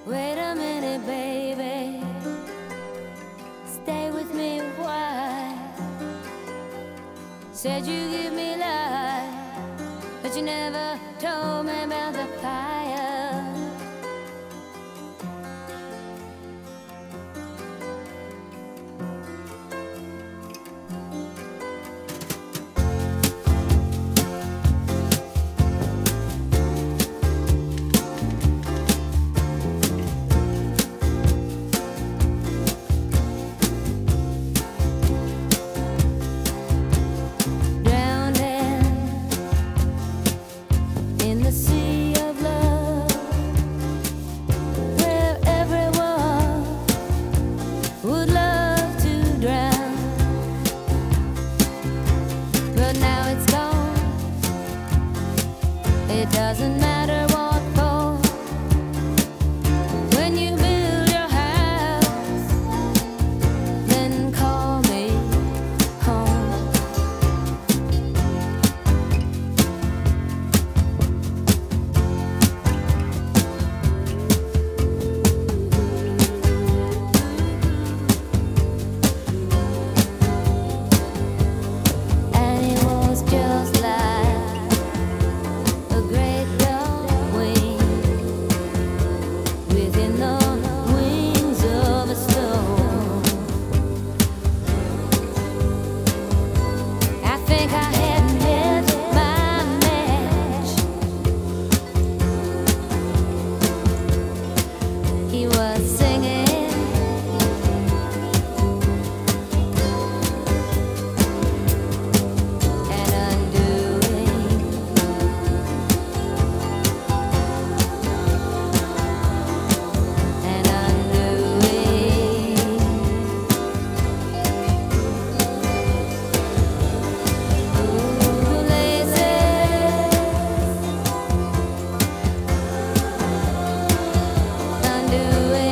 Wait a minute, baby. Stay with me a while. Said you give me life, but you never told me about the fire. It doesn't matter what for. When you build your house, then call me home. And it was just like a great dawn wind within the wings of a storm. I think I had met my match. He was singing and undoing. And undoing. Ooh, lazy. Undoing.